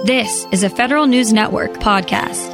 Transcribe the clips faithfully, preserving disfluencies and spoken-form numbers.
This is a Federal News Network podcast.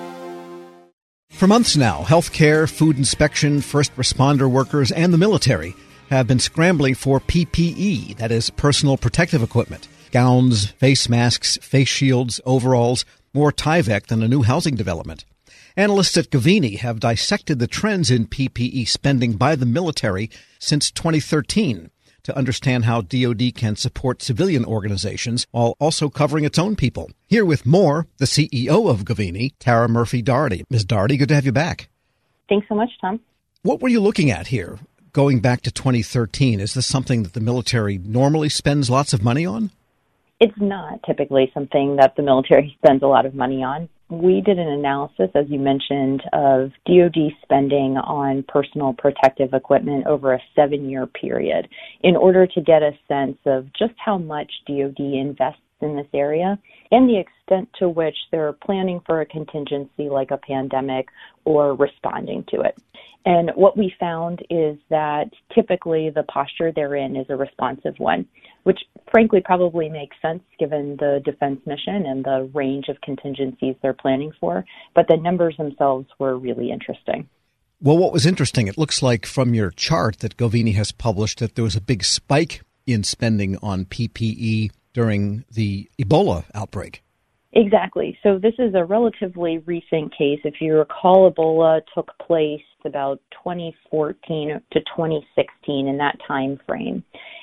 For months now, healthcare, food inspection, first responder workers, and the military have been scrambling for P P E, that is, personal protective equipment. Gowns, face masks, face shields, overalls, more Tyvek than a new housing development. Analysts at Govini have dissected the trends in P P E spending by the military since twenty thirteen to understand how D O D can support civilian organizations while also covering its own people. Here with more, the C E O of Govini, Tara Murphy Doherty. Miz Doherty, good to have you back. Thanks so much, Tom. What were you looking at here, going back to twenty thirteen? Is this something that the military normally spends lots of money on? It's not typically something that the military spends a lot of money on. We did an analysis, as you mentioned, of D O D spending on personal protective equipment over a seven-year period in order to get a sense of just how much D O D invests in this area and the extent to which they're planning for a contingency like a pandemic or responding to it. And what we found is that typically the posture they're in is a responsive one, which frankly probably makes sense given the defense mission and the range of contingencies they're planning for. But the numbers themselves were really interesting. Well, what was interesting, it looks like from your chart that Govini has published that there was a big spike in spending on P P E during the Ebola outbreak. Exactly. So this is a relatively recent case. If you recall, Ebola took place about twenty fourteen to twenty sixteen, in that time frame.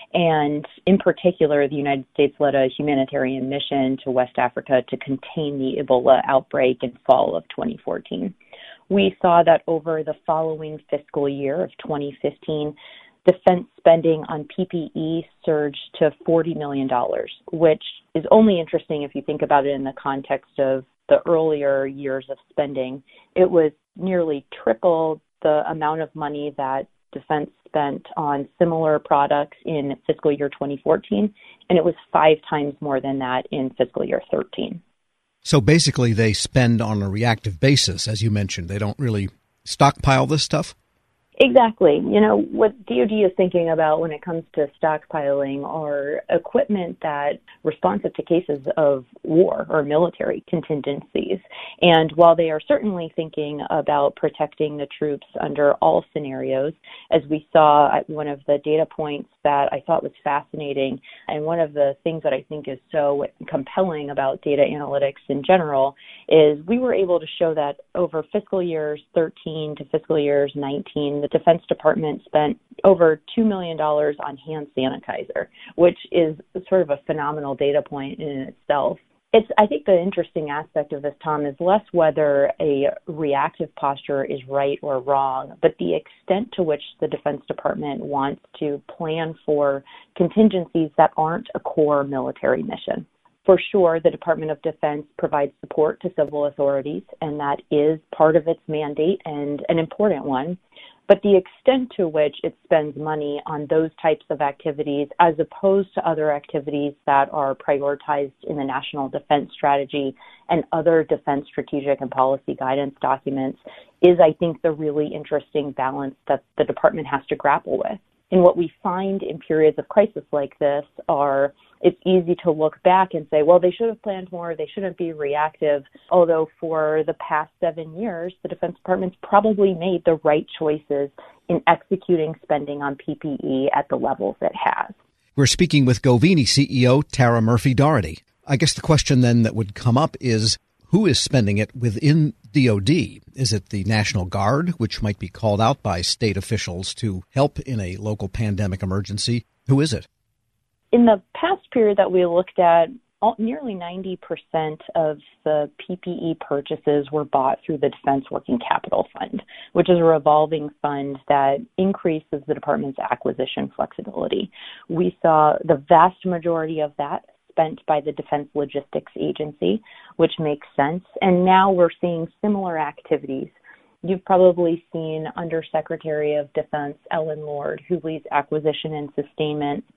And in particular, the United States led a humanitarian mission to West Africa to contain the Ebola outbreak in fall of twenty fourteen. We saw that over the following fiscal year of twenty fifteen, defense spending on P P E surged to forty million dollars, which is only interesting if you think about it in the context of the earlier years of spending. It was nearly triple the amount of money that defense spent on similar products in fiscal year twenty fourteen, and it was five times more than that in fiscal year thirteen. So basically they spend on a reactive basis, as you mentioned. They don't really stockpile this stuff? Exactly. You know, what D O D is thinking about when it comes to stockpiling are equipment that responsive to cases of war or military contingencies. And while they are certainly thinking about protecting the troops under all scenarios, as we saw at one of the data points that I thought was fascinating, and one of the things that I think is so compelling about data analytics in general, is we were able to show that over fiscal years thirteen to fiscal years nineteen, the Defense Department spent over two million dollars on hand sanitizer, which is sort of a phenomenal data point in itself. It's, I think the interesting aspect of this, Tom, is less whether a reactive posture is right or wrong, but the extent to which the Defense Department wants to plan for contingencies that aren't a core military mission. For sure, the Department of Defense provides support to civil authorities, and that is part of its mandate and an important one. But the extent to which it spends money on those types of activities as opposed to other activities that are prioritized in the National Defense Strategy and other defense strategic and policy guidance documents is, I think, the really interesting balance that the department has to grapple with. And what we find in periods of crisis like this are, it's easy to look back and say, well, they should have planned more, they shouldn't be reactive. Although for the past seven years, the Defense Department's probably made the right choices in executing spending on P P E at the levels it has. We're speaking with Govini C E O Tara Murphy Doherty. I guess the question then that would come up is, who is spending it within D O D? Is it the National Guard, which might be called out by state officials to help in a local pandemic emergency? Who is it? In the past period that we looked at, all, nearly ninety percent of the P P E purchases were bought through the Defense Working Capital Fund, which is a revolving fund that increases the department's acquisition flexibility. We saw the vast majority of that spent by the Defense Logistics Agency, which makes sense. And now we're seeing similar activities. You've probably seen Undersecretary of Defense Ellen Lord, who leads acquisition and sustainment,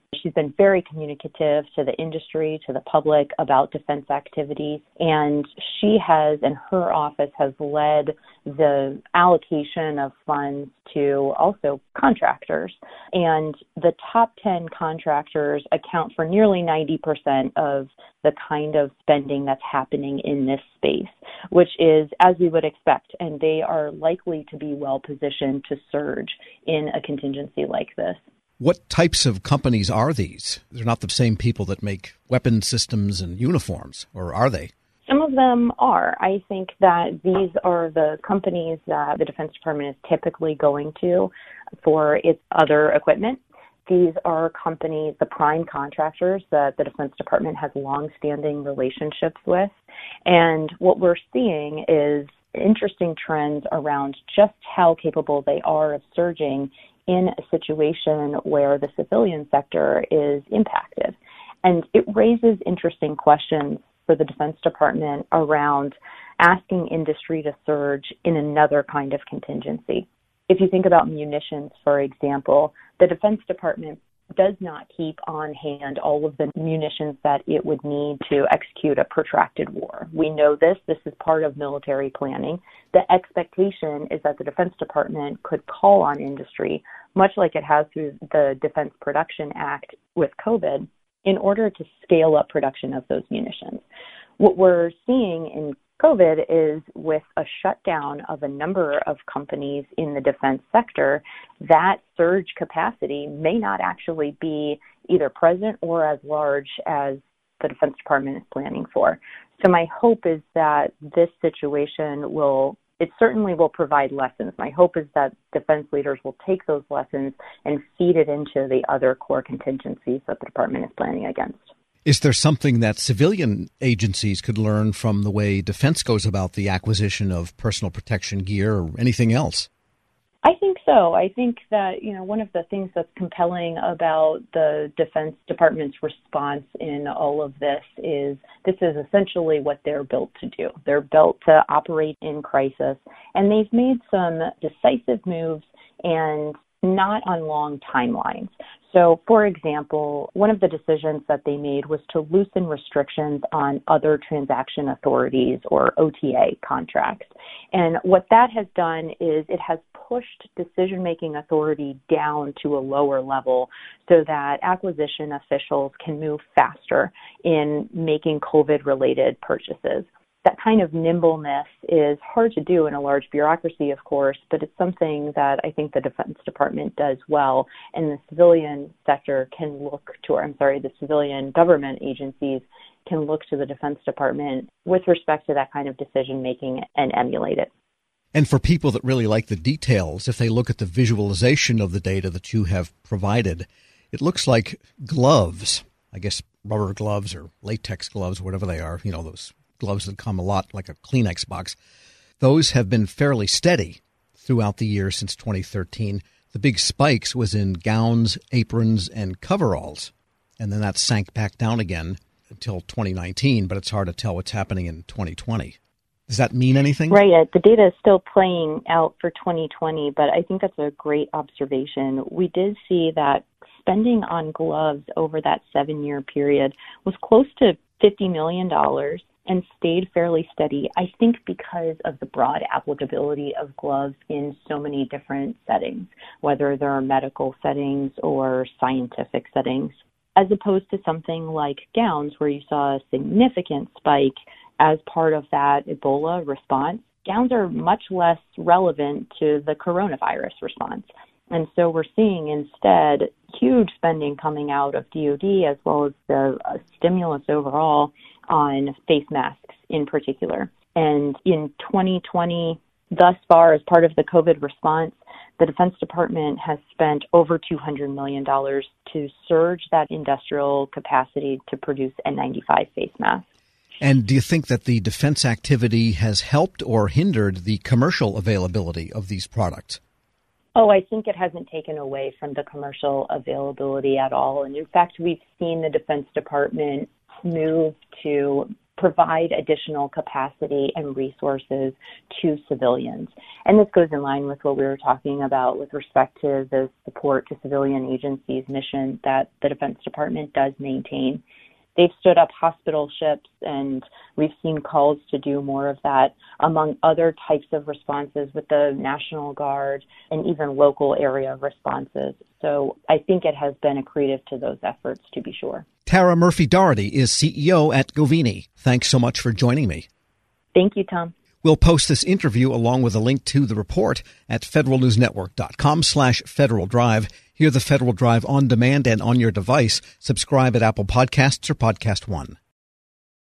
She's been very communicative to the industry, to the public about defense activities, and she has, and her office has led the allocation of funds to also contractors. And the top ten contractors account for nearly ninety percent of the kind of spending that's happening in this space, which is as we would expect, and they are likely to be well positioned to surge in a contingency like this. What types of companies are these? They're not the same people that make weapon systems and uniforms, or are they? Some of them are. I think that these are the companies that the Defense Department is typically going to for its other equipment. These are companies, the prime contractors that the Defense Department has long-standing relationships with. And what we're seeing is interesting trends around just how capable they are of surging in a situation where the civilian sector is impacted. And it raises interesting questions for the Defense Department around asking industry to surge in another kind of contingency. If you think about munitions, for example, the Defense Department does not keep on hand all of the munitions that it would need to execute a protracted war. We know this. This is part of military planning. The expectation is that the Defense Department could call on industry, much like it has through the Defense Production Act with COVID, in order to scale up production of those munitions. What we're seeing in COVID is with a shutdown of a number of companies in the defense sector, that surge capacity may not actually be either present or as large as the Defense Department is planning for. So my hope is that this situation will, it certainly will provide lessons. My hope is that defense leaders will take those lessons and feed it into the other core contingencies that the department is planning against. Is there something that civilian agencies could learn from the way defense goes about the acquisition of personal protection gear or anything else? I think so. I think that, you know, one of the things that's compelling about the Defense Department's response in all of this is this is essentially what they're built to do. They're built to operate in crisis, and they've made some decisive moves and not on long timelines. So, for example, one of the decisions that they made was to loosen restrictions on other transaction authorities or O T A contracts. And what that has done is it has pushed decision-making authority down to a lower level so that acquisition officials can move faster in making COVID-related purchases. That kind of nimbleness is hard to do in a large bureaucracy, of course, but it's something that I think the Defense Department does well, and the civilian sector can look to, or I'm sorry, the civilian government agencies can look to the Defense Department with respect to that kind of decision-making and emulate it. And for people that really like the details, if they look at the visualization of the data that you have provided, it looks like gloves, I guess rubber gloves or latex gloves, whatever they are, you know, those gloves that come a lot like a Kleenex box. Those have been fairly steady throughout the year since twenty thirteen. The big spikes was in gowns, aprons, and coveralls. And then that sank back down again until twenty nineteen, but it's hard to tell what's happening in twenty twenty. Does that mean anything? Right. Uh, the data is still playing out for twenty twenty, but I think that's a great observation. We did see that spending on gloves over that seven-year period was close to fifty million dollars. And stayed fairly steady, I think because of the broad applicability of gloves in so many different settings, whether they're medical settings or scientific settings, as opposed to something like gowns where you saw a significant spike as part of that Ebola response. Gowns are much less relevant to the coronavirus response. And so we're seeing instead huge spending coming out of D O D as well as the uh, stimulus overall on face masks in particular. And in twenty twenty, thus far, as part of the COVID response, the Defense Department has spent over two hundred million dollars to surge that industrial capacity to produce N ninety-five face masks. And do you think that the defense activity has helped or hindered the commercial availability of these products? Oh, I think it hasn't taken away from the commercial availability at all. And in fact, we've seen the Defense Department move to provide additional capacity and resources to civilians. And this goes in line with what we were talking about with respect to the support to civilian agencies' mission that the Defense Department does maintain. They've stood up hospital ships, and we've seen calls to do more of that, among other types of responses with the National Guard and even local area responses. So I think it has been accretive to those efforts, to be sure. Tara Murphy-Doherty is C E O at Govini. Thanks so much for joining me. Thank you, Tom. We'll post this interview along with a link to the report at federalnewsnetwork.com slash Federal Drive. Hear the Federal Drive on demand and on your device. Subscribe at Apple Podcasts or Podcast One.